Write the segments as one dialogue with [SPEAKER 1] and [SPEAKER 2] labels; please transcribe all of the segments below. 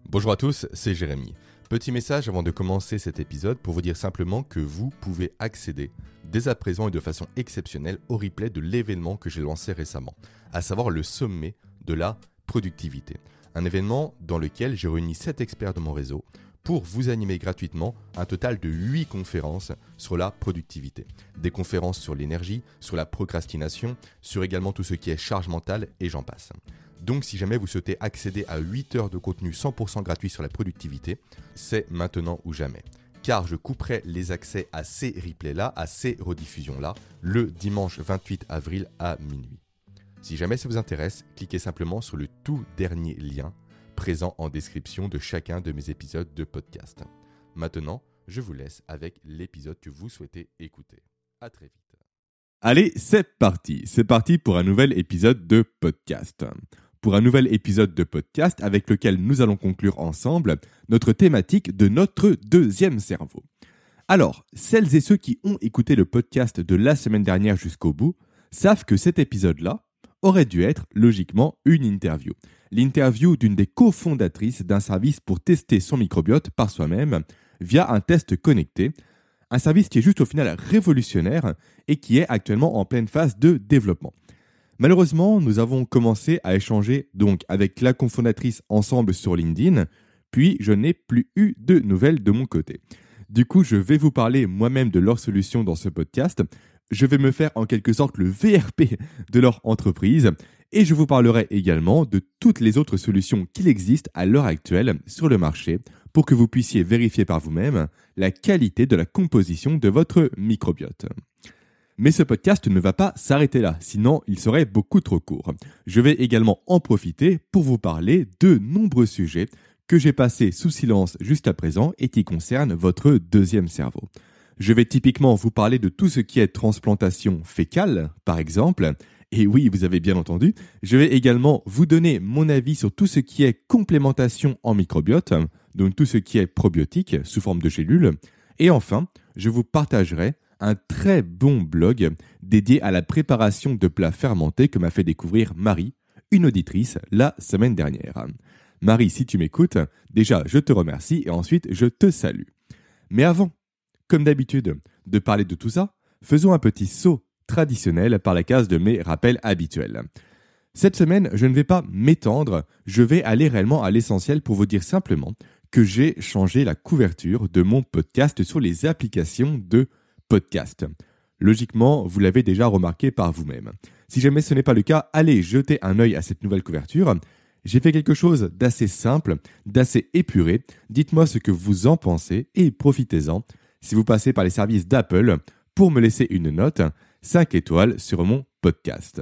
[SPEAKER 1] Bonjour à tous, c'est Jérémy. Petit message avant de commencer cet épisode pour vous dire simplement que vous pouvez accéder dès à présent et de façon exceptionnelle au replay de l'événement que j'ai lancé récemment, à savoir le sommet de la productivité. Un événement dans lequel j'ai réuni 7 experts de mon réseau pour vous animer gratuitement un total de 8 conférences sur la productivité. Des conférences sur l'énergie, sur la procrastination, sur également tout ce qui est charge mentale et j'en passe. Donc si jamais vous souhaitez accéder à 8 heures de contenu 100% gratuit sur la productivité, c'est maintenant ou jamais. Car je couperai les accès à ces replays-là, à ces rediffusions-là, le dimanche 28 avril à minuit. Si jamais ça vous intéresse, cliquez simplement sur le tout dernier lien présent en description de chacun de mes épisodes de podcast. Maintenant, je vous laisse avec l'épisode que vous souhaitez écouter. À très vite.
[SPEAKER 2] Allez, c'est parti pour un nouvel épisode de podcast. Pour un nouvel épisode de podcast avec lequel nous allons conclure ensemble notre thématique de notre deuxième cerveau. Alors, celles et ceux qui ont écouté le podcast de la semaine dernière jusqu'au bout savent que cet épisode-là aurait dû être logiquement une interview. L'interview d'une des cofondatrices d'un service pour tester son microbiote par soi-même via un test connecté. Un service qui est juste au final révolutionnaire et qui est actuellement en pleine phase de développement. Malheureusement, nous avons commencé à échanger donc avec la cofondatrice ensemble sur LinkedIn, puis je n'ai plus eu de nouvelles de mon côté. Du coup, je vais vous parler moi-même de leur solution dans ce podcast. Je vais me faire en quelque sorte le VRP de leur entreprise et je vous parlerai également de toutes les autres solutions qu'il existe à l'heure actuelle sur le marché pour que vous puissiez vérifier par vous-même la qualité de la composition de votre microbiote. Mais ce podcast ne va pas s'arrêter là, sinon il serait beaucoup trop court. Je vais également en profiter pour vous parler de nombreux sujets que j'ai passés sous silence juste à présent et qui concernent votre deuxième cerveau. Je vais typiquement vous parler de tout ce qui est transplantation fécale, par exemple. Et oui, vous avez bien entendu. Je vais également vous donner mon avis sur tout ce qui est complémentation en microbiote, donc tout ce qui est probiotique sous forme de gélules. Et enfin, je vous partagerai un très bon blog dédié à la préparation de plats fermentés que m'a fait découvrir Marie, une auditrice, la semaine dernière. Marie, si tu m'écoutes, déjà je te remercie et ensuite je te salue. Mais avant, comme d'habitude, de parler de tout ça, faisons un petit saut traditionnel par la case de mes rappels habituels. Cette semaine, je ne vais pas m'étendre, je vais aller réellement à l'essentiel pour vous dire simplement que j'ai changé la couverture de mon podcast sur les applications de podcast. Logiquement, vous l'avez déjà remarqué par vous-même. Si jamais ce n'est pas le cas, allez jeter un œil à cette nouvelle couverture. J'ai fait quelque chose d'assez simple, d'assez épuré. Dites-moi ce que vous en pensez et profitez-en si vous passez par les services d'Apple pour me laisser une note 5 étoiles sur mon podcast.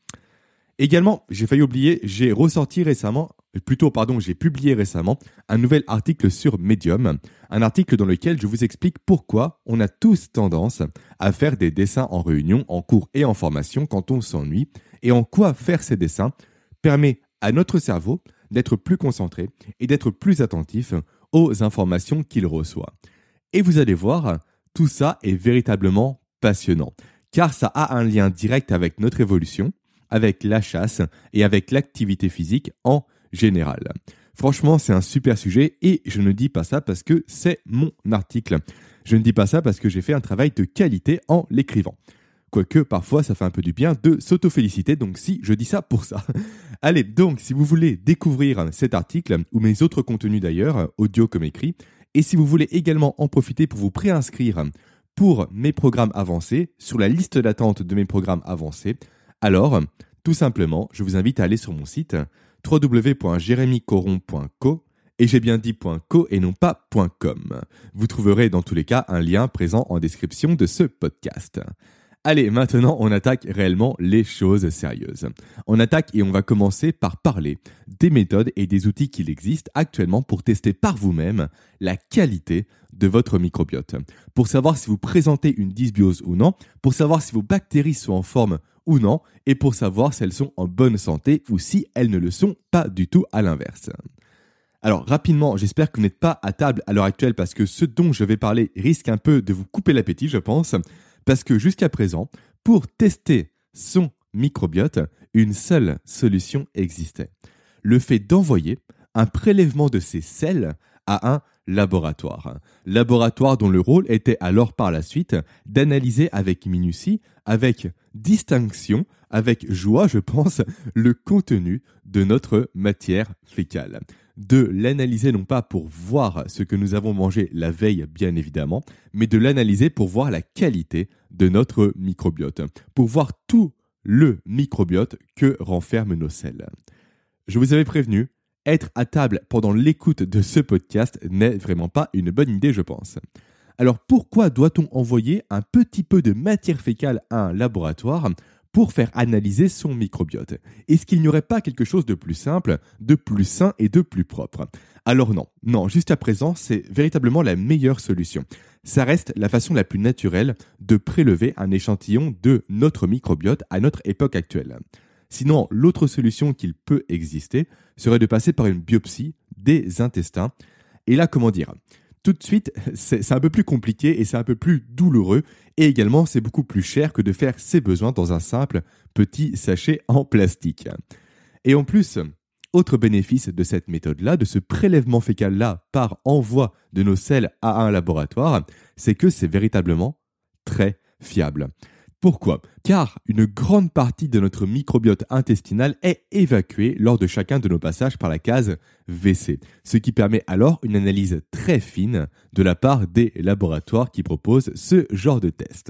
[SPEAKER 2] Également, j'ai failli oublier, j'ai publié récemment un nouvel article sur Medium, un article dans lequel je vous explique pourquoi on a tous tendance à faire des dessins en réunion, en cours et en formation quand on s'ennuie, et en quoi faire ces dessins permet à notre cerveau d'être plus concentré et d'être plus attentif aux informations qu'il reçoit. Et vous allez voir, tout ça est véritablement passionnant, car ça a un lien direct avec notre évolution, avec la chasse et avec l'activité physique en général. Franchement, c'est un super sujet et je ne dis pas ça parce que c'est mon article. Je ne dis pas ça parce que j'ai fait un travail de qualité en l'écrivant. Quoique, parfois, ça fait un peu du bien de s'auto-féliciter, donc si, je dis ça pour ça. Allez, donc, si vous voulez découvrir cet article, ou mes autres contenus d'ailleurs, audio comme écrit, et si vous voulez également en profiter pour vous préinscrire pour mes programmes avancés, sur la liste d'attente de mes programmes avancés, alors, tout simplement, je vous invite à aller sur mon site www.jeremycoron.co et j'ai bien dit .co et non pas .com. Vous trouverez dans tous les cas un lien présent en description de ce podcast. Allez, maintenant, on attaque réellement les choses sérieuses. On attaque et on va commencer par parler des méthodes et des outils qu'il existe actuellement pour tester par vous-même la qualité de votre microbiote. Pour savoir si vous présentez une dysbiose ou non, pour savoir si vos bactéries sont en forme ou non, et pour savoir si elles sont en bonne santé ou si elles ne le sont pas du tout à l'inverse. Alors rapidement, j'espère que vous n'êtes pas à table à l'heure actuelle parce que ce dont je vais parler risque un peu de vous couper l'appétit, je pense, parce que jusqu'à présent, pour tester son microbiote, une seule solution existait. Le fait d'envoyer un prélèvement de ces selles à un laboratoire. Laboratoire dont le rôle était alors par la suite d'analyser avec minutie, avec distinction, avec joie, je pense, le contenu de notre matière fécale. De l'analyser non pas pour voir ce que nous avons mangé la veille, bien évidemment, mais de l'analyser pour voir la qualité de notre microbiote, pour voir tout le microbiote que renferment nos selles. Je vous avais prévenu, être à table pendant l'écoute de ce podcast n'est vraiment pas une bonne idée, je pense. Alors pourquoi doit-on envoyer un petit peu de matière fécale à un laboratoire pour faire analyser son microbiote? Est-ce qu'il n'y aurait pas quelque chose de plus simple, de plus sain et de plus propre? Alors non, jusqu'à présent, c'est véritablement la meilleure solution. Ça reste la façon la plus naturelle de prélever un échantillon de notre microbiote à notre époque actuelle. Sinon, l'autre solution qu'il peut exister serait de passer par une biopsie des intestins. Et là, comment dire ? Tout de suite, c'est un peu plus compliqué et c'est un peu plus douloureux. Et également, c'est beaucoup plus cher que de faire ses besoins dans un simple petit sachet en plastique. Et en plus, autre bénéfice de cette méthode-là, de ce prélèvement fécal-là par envoi de nos selles à un laboratoire, c'est que c'est véritablement très fiable. Pourquoi ? Car une grande partie de notre microbiote intestinal est évacuée lors de chacun de nos passages par la case WC, ce qui permet alors une analyse très fine de la part des laboratoires qui proposent ce genre de test.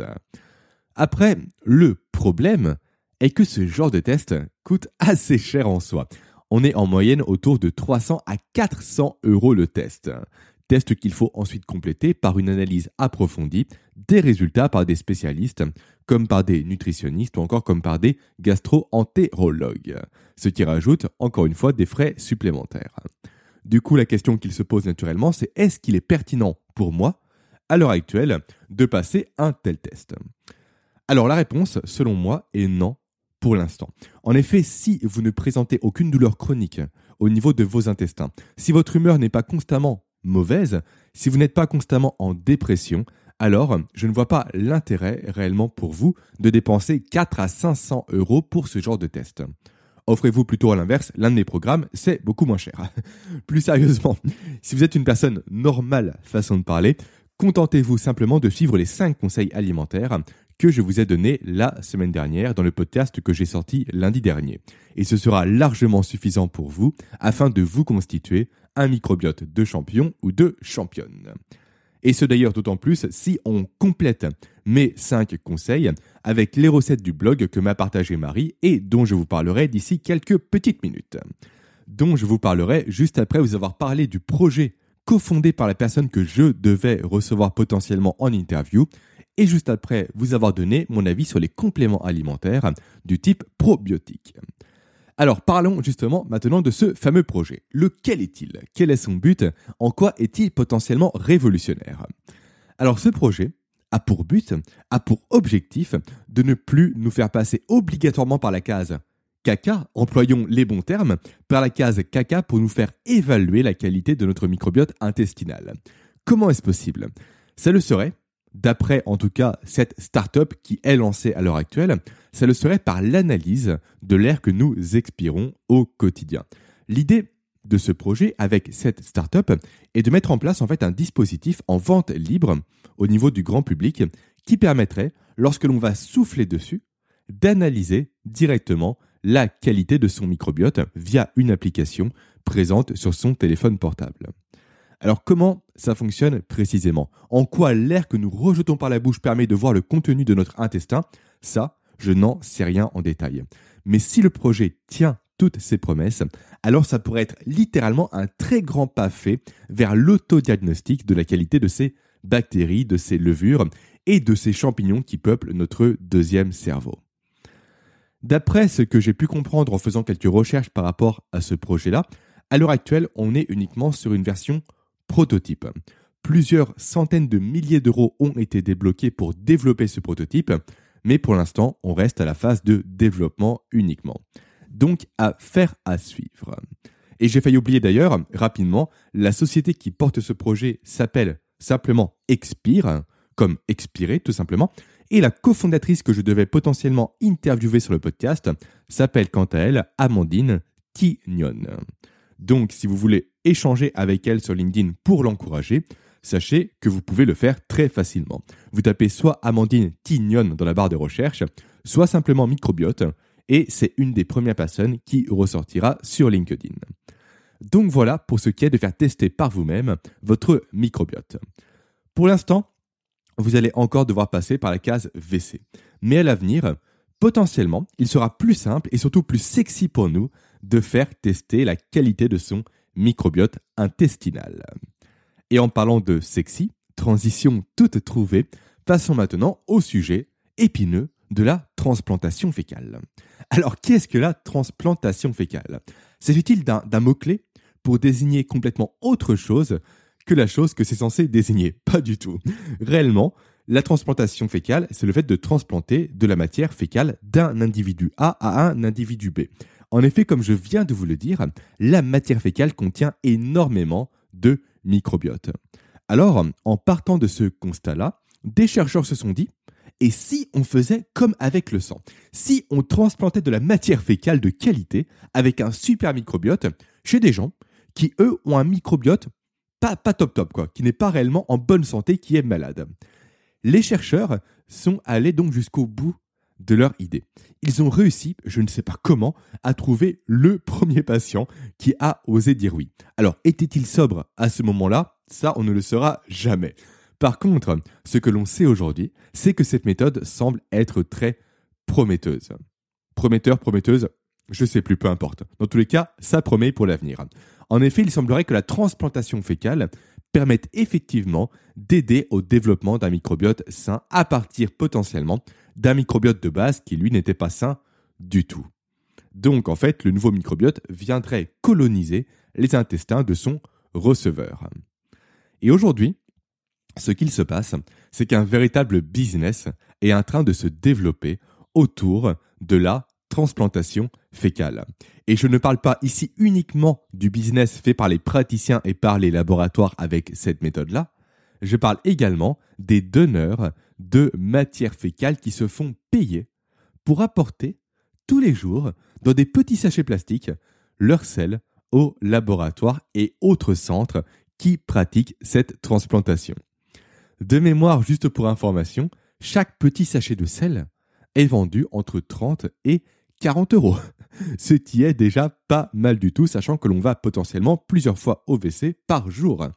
[SPEAKER 2] Après, le problème est que ce genre de test coûte assez cher en soi. On est en moyenne autour de 300 à 400 € le test. Test qu'il faut ensuite compléter par une analyse approfondie des résultats par des spécialistes, comme par des nutritionnistes ou encore comme par des gastro-entérologues, ce qui rajoute encore une fois des frais supplémentaires. Du coup, la question qu'il se pose naturellement, c'est est-ce qu'il est pertinent pour moi, à l'heure actuelle, de passer un tel test ? Alors la réponse, selon moi, est non pour l'instant. En effet, si vous ne présentez aucune douleur chronique au niveau de vos intestins, si votre humeur n'est pas constamment mauvaise, si vous n'êtes pas constamment en dépression, alors je ne vois pas l'intérêt réellement pour vous de dépenser 4 à 500 € pour ce genre de test. Offrez-vous plutôt à l'inverse, l'un de mes programmes, c'est beaucoup moins cher. Plus sérieusement, si vous êtes une personne normale, façon de parler, contentez-vous simplement de suivre les 5 conseils alimentaires que je vous ai donnés la semaine dernière dans le podcast que j'ai sorti lundi dernier. Et ce sera largement suffisant pour vous afin de vous constituer un microbiote de champion ou de championne. Et ce d'ailleurs d'autant plus si on complète mes 5 conseils avec les recettes du blog que m'a partagé Marie et dont je vous parlerai d'ici quelques petites minutes. Dont je vous parlerai juste après vous avoir parlé du projet cofondé par la personne que je devais recevoir potentiellement en interview et juste après vous avoir donné mon avis sur les compléments alimentaires du type probiotique. Alors parlons justement maintenant de ce fameux projet. Lequel est-il ? Quel est son but ? En quoi est-il potentiellement révolutionnaire ? Alors ce projet a pour but, a pour objectif de ne plus nous faire passer obligatoirement par la case caca, employons les bons termes, par la case caca pour nous faire évaluer la qualité de notre microbiote intestinal. Comment est-ce possible ? Ça le serait, d'après en tout cas cette start-up qui est lancée à l'heure actuelle, ça le serait par l'analyse de l'air que nous expirons au quotidien. L'idée de ce projet avec cette start-up est de mettre en place en fait un dispositif en vente libre au niveau du grand public qui permettrait, lorsque l'on va souffler dessus, d'analyser directement la qualité de son microbiote via une application présente sur son téléphone portable. Alors comment ça fonctionne précisément ? En quoi l'air que nous rejetons par la bouche permet de voir le contenu de notre intestin ? Ça, je n'en sais rien en détail. Mais si le projet tient toutes ses promesses, alors ça pourrait être littéralement un très grand pas fait vers l'autodiagnostic de la qualité de ces bactéries, de ces levures et de ces champignons qui peuplent notre deuxième cerveau. D'après ce que j'ai pu comprendre en faisant quelques recherches par rapport à ce projet-là, à l'heure actuelle, on est uniquement sur une version prototype. Plusieurs centaines de milliers d'euros ont été débloqués pour développer ce prototype, mais pour l'instant, on reste à la phase de développement uniquement. Donc, affaire à suivre. Et j'ai failli oublier d'ailleurs, rapidement, la société qui porte ce projet s'appelle simplement Expire, comme expirer tout simplement, et la cofondatrice que je devais potentiellement interviewer sur le podcast s'appelle quant à elle Amandine Quignon. Donc, si vous voulez échanger avec elle sur LinkedIn pour l'encourager, sachez que vous pouvez le faire très facilement. Vous tapez soit Amandine Tignon dans la barre de recherche, soit simplement microbiote, et c'est une des premières personnes qui ressortira sur LinkedIn. Donc voilà pour ce qui est de faire tester par vous-même votre microbiote. Pour l'instant, vous allez encore devoir passer par la case WC. Mais à l'avenir, potentiellement, il sera plus simple et surtout plus sexy pour nous de faire tester la qualité de son microbiote intestinal. Et en parlant de sexy, transition toute trouvée, passons maintenant au sujet épineux de la transplantation fécale. Alors, qu'est-ce que la transplantation fécale ? S'agit-il d'un mot-clé pour désigner complètement autre chose que la chose que c'est censé désigner ? Pas du tout. Réellement, la transplantation fécale, c'est le fait de transplanter de la matière fécale d'un individu A à un individu B. En effet, comme je viens de vous le dire, la matière fécale contient énormément de microbiote. Alors, en partant de ce constat-là, des chercheurs se sont dit, et si on faisait comme avec le sang ? Si on transplantait de la matière fécale de qualité avec un super microbiote chez des gens qui, eux, ont un microbiote pas top, qui n'est pas réellement en bonne santé, qui est malade. Les chercheurs sont allés donc jusqu'au bout de leur idée. Ils ont réussi, je ne sais pas comment, à trouver le premier patient qui a osé dire oui. Alors, était-il sobre à ce moment-là ? Ça, on ne le saura jamais. Par contre, ce que l'on sait aujourd'hui, c'est que cette méthode semble être très prometteuse. Prometteuse, je sais plus, peu importe. Dans tous les cas, ça promet pour l'avenir. En effet, il semblerait que la transplantation fécale permette effectivement d'aider au développement d'un microbiote sain à partir potentiellement d'un microbiote de base qui, lui, n'était pas sain du tout. Donc, en fait, le nouveau microbiote viendrait coloniser les intestins de son receveur. Et aujourd'hui, ce qu'il se passe, c'est qu'un véritable business est en train de se développer autour de la transplantation fécale. Et je ne parle pas ici uniquement du business fait par les praticiens et par les laboratoires avec cette méthode-là. Je parle également des donneurs de matière fécale qui se font payer pour apporter tous les jours dans des petits sachets plastiques leur sel aux laboratoires et autres centres qui pratiquent cette transplantation. De mémoire, juste pour information, chaque petit sachet de sel est vendu entre 30 et 40 €. Ce qui est déjà pas mal du tout, sachant que l'on va potentiellement plusieurs fois au WC par jour.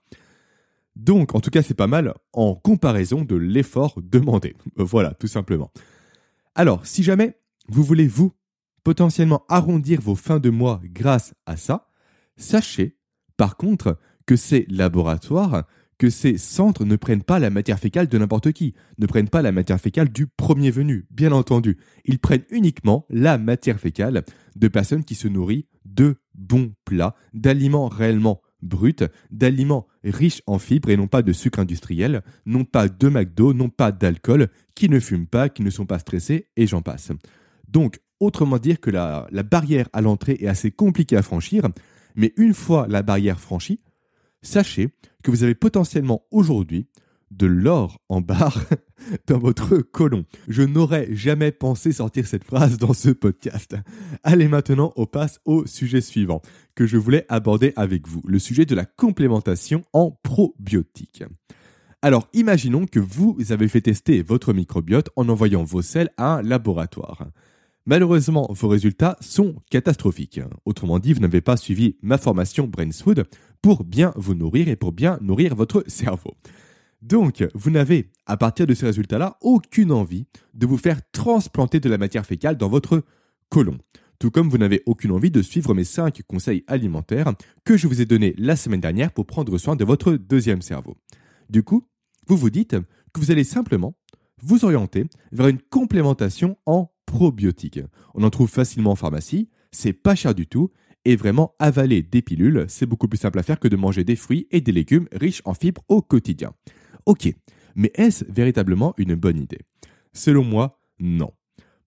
[SPEAKER 2] Donc, en tout cas, c'est pas mal en comparaison de l'effort demandé. Voilà, tout simplement. Alors, si jamais vous voulez, vous, potentiellement arrondir vos fins de mois grâce à ça, sachez, par contre, que ces laboratoires, que ces centres ne prennent pas la matière fécale de n'importe qui, ne prennent pas la matière fécale du premier venu, bien entendu. Ils prennent uniquement la matière fécale de personnes qui se nourrissent de bons plats, d'aliments réellement bruts, d'aliments riches en fibres et non pas de sucre industriel, non pas de McDo, non pas d'alcool, qui ne fument pas, qui ne sont pas stressés, et j'en passe. Donc, autrement dire que la barrière à l'entrée est assez compliquée à franchir, mais une fois la barrière franchie, sachez que vous avez potentiellement aujourd'hui de l'or en barre dans votre côlon. Je n'aurais jamais pensé sortir cette phrase dans ce podcast. Allez maintenant, on passe au sujet suivant que je voulais aborder avec vous, le sujet de la complémentation en probiotiques. Alors, imaginons que vous avez fait tester votre microbiote en envoyant vos sels à un laboratoire. Malheureusement, vos résultats sont catastrophiques. Autrement dit, vous n'avez pas suivi ma formation Brainsfood pour bien vous nourrir et pour bien nourrir votre cerveau. Donc, vous n'avez, à partir de ces résultats-là, aucune envie de vous faire transplanter de la matière fécale dans votre côlon. Tout comme vous n'avez aucune envie de suivre mes 5 conseils alimentaires que je vous ai donnés la semaine dernière pour prendre soin de votre deuxième cerveau. Du coup, vous vous dites que vous allez simplement vous orienter vers une complémentation en probiotiques. On en trouve facilement en pharmacie, c'est pas cher du tout, et vraiment avaler des pilules, c'est beaucoup plus simple à faire que de manger des fruits et des légumes riches en fibres au quotidien. Ok, mais est-ce véritablement une bonne idée ? Selon moi, non. Pourquoi ?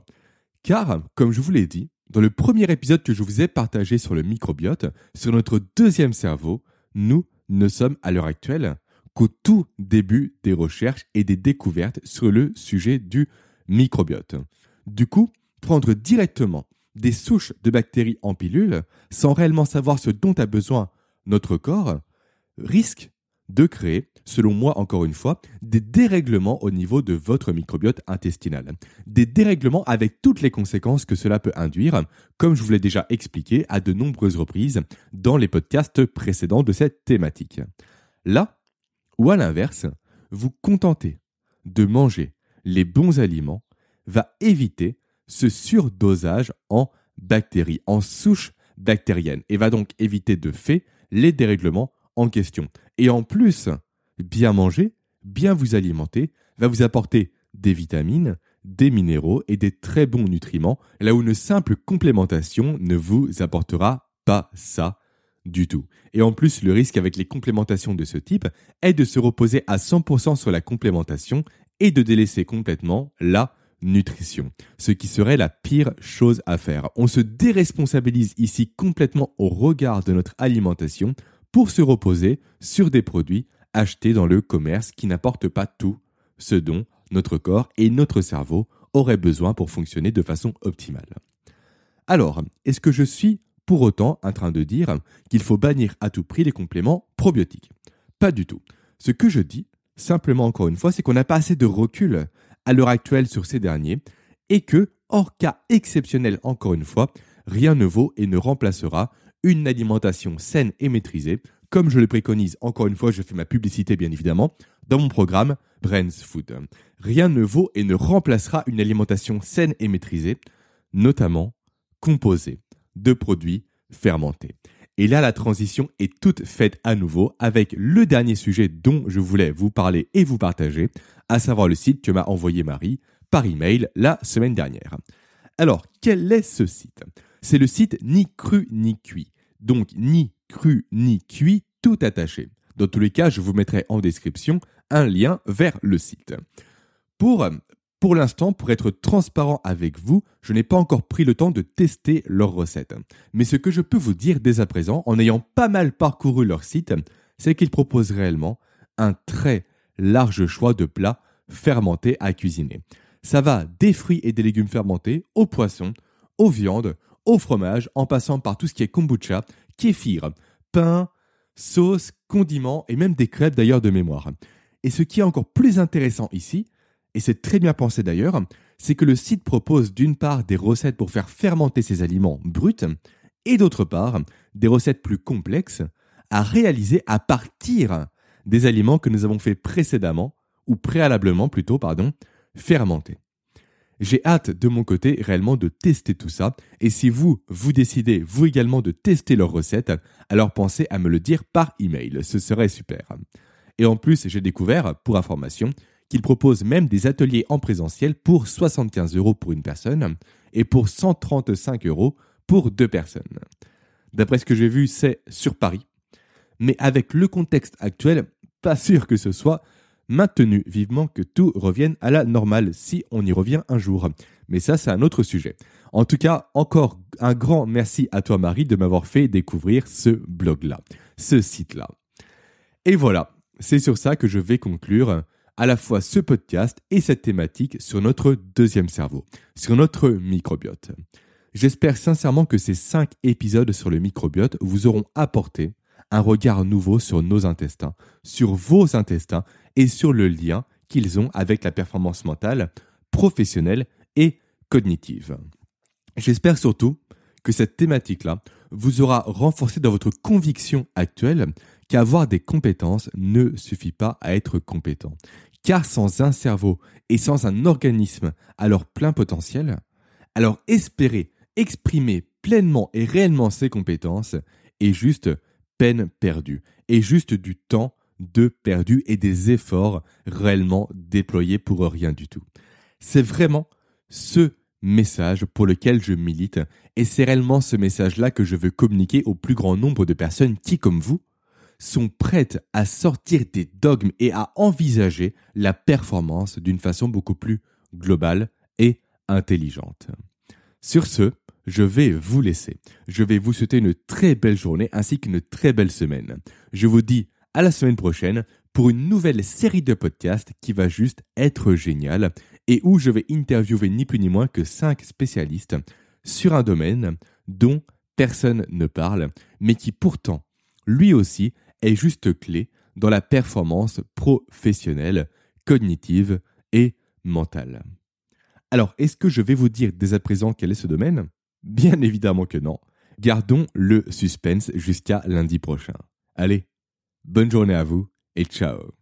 [SPEAKER 2] Car, comme je vous l'ai dit, dans le premier épisode que je vous ai partagé sur le microbiote, sur notre deuxième cerveau, nous ne sommes à l'heure actuelle qu'au tout début des recherches et des découvertes sur le sujet du microbiote. Du coup, prendre directement des souches de bactéries en pilule, sans réellement savoir ce dont a besoin notre corps, risque de créer, selon moi encore une fois, des dérèglements au niveau de votre microbiote intestinal. Des dérèglements avec toutes les conséquences que cela peut induire, comme je vous l'ai déjà expliqué à de nombreuses reprises dans les podcasts précédents de cette thématique. Là, ou à l'inverse, vous contenter de manger les bons aliments va éviter ce surdosage en bactéries, en souches bactériennes, et va donc éviter de fait les dérèglements en question. Et en plus, bien manger, bien vous alimenter, va vous apporter des vitamines, des minéraux et des très bons nutriments, là où une simple complémentation ne vous apportera pas ça du tout. Et en plus, le risque avec les complémentations de ce type est de se reposer à 100% sur la complémentation et de délaisser complètement la nutrition, ce qui serait la pire chose à faire. On se déresponsabilise ici complètement au regard de notre alimentation pour se reposer sur des produits achetés dans le commerce qui n'apportent pas tout ce dont notre corps et notre cerveau auraient besoin pour fonctionner de façon optimale. Alors, est-ce que je suis pour autant en train de dire qu'il faut bannir à tout prix les compléments probiotiques? Pas du tout. Ce que je dis, simplement encore une fois, c'est qu'on n'a pas assez de recul à l'heure actuelle sur ces derniers et que, hors cas exceptionnel encore une fois, rien ne vaut et ne remplacera une alimentation saine et maîtrisée, comme je le préconise, encore une fois, je fais ma publicité bien évidemment, dans mon programme Brains Food. Rien ne vaut et ne remplacera une alimentation saine et maîtrisée, notamment composée de produits fermentés. Et là, la transition est toute faite à nouveau avec le dernier sujet dont je voulais vous parler et vous partager, à savoir le site que m'a envoyé Marie par email la semaine dernière. Alors, quel est ce site ? C'est le site Ni Cru Ni Cuit. Donc, ni cru ni cuit, tout attaché. Dans tous les cas, je vous mettrai en description un lien vers le site. Pour l'instant, pour être transparent avec vous, je n'ai pas encore pris le temps de tester leurs recettes. Mais ce que je peux vous dire dès à présent, en ayant pas mal parcouru leur site, c'est qu'ils proposent réellement un très large choix de plats fermentés à cuisiner. Ça va des fruits et des légumes fermentés, aux poissons, aux viandes, au fromage, en passant par tout ce qui est kombucha, kéfir, pain, sauce, condiments et même des crêpes d'ailleurs de mémoire. Et ce qui est encore plus intéressant ici, et c'est très bien pensé d'ailleurs, c'est que le site propose d'une part des recettes pour faire fermenter ces aliments bruts et d'autre part des recettes plus complexes à réaliser à partir des aliments que nous avons fait précédemment, ou préalablement plutôt, fermenter. J'ai hâte de mon côté réellement de tester tout ça et si vous décidez vous également de tester leurs recettes, alors pensez à me le dire par email, ce serait super. Et en plus, j'ai découvert, pour information, qu'ils proposent même des ateliers en présentiel pour 75 € pour une personne et pour 135 € pour 2 personnes. D'après ce que j'ai vu, c'est sur Paris. Mais avec le contexte actuel, pas sûr que ce soit maintenu, vivement que tout revienne à la normale, si on y revient un jour. Mais ça, c'est un autre sujet. En tout cas, encore un grand merci à toi, Marie, de m'avoir fait découvrir ce blog-là, ce site-là. Et voilà, c'est sur ça que je vais conclure à la fois ce podcast et cette thématique sur notre deuxième cerveau, sur notre microbiote. J'espère sincèrement que ces 5 épisodes sur le microbiote vous auront apporté un regard nouveau sur nos intestins, sur vos intestins et sur le lien qu'ils ont avec la performance mentale, professionnelle et cognitive. J'espère surtout que cette thématique-là vous aura renforcé dans votre conviction actuelle qu'avoir des compétences ne suffit pas à être compétent. Car sans un cerveau et sans un organisme à leur plein potentiel, alors espérer exprimer pleinement et réellement ses compétences est juste peine perdue, et juste du temps de perdu et des efforts réellement déployés pour rien du tout. C'est vraiment ce message pour lequel je milite et c'est réellement ce message-là que je veux communiquer au plus grand nombre de personnes qui, comme vous, sont prêtes à sortir des dogmes et à envisager la performance d'une façon beaucoup plus globale et intelligente. Sur ce, je vais vous laisser. Je vais vous souhaiter une très belle journée ainsi qu'une très belle semaine. Je vous dis à la semaine prochaine pour une nouvelle série de podcasts qui va juste être géniale et où je vais interviewer ni plus ni moins que 5 spécialistes sur un domaine dont personne ne parle, mais qui pourtant, lui aussi, est juste clé dans la performance professionnelle, cognitive et mentale. Alors, est-ce que je vais vous dire dès à présent quel est ce domaine ? Bien évidemment que non. Gardons le suspense jusqu'à lundi prochain. Allez, bonne journée à vous et ciao.